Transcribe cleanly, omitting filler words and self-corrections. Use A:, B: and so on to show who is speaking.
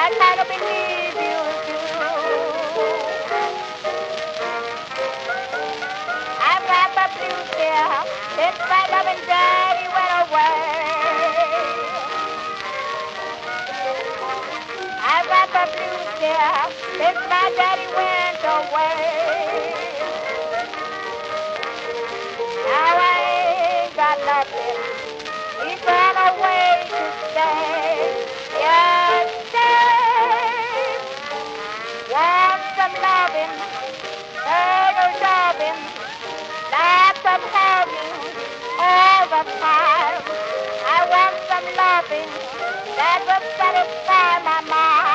A: I kind of believe you do. I've got the blues, dear, since my loving daddy went away. I've got the blues, dear, since my daddy went away. Now I ain't got nothing. He's gone away to stay. Yes, stay. Want some loving, turtle loving, lots of hugging all the time. I want some loving that will satisfy my mind.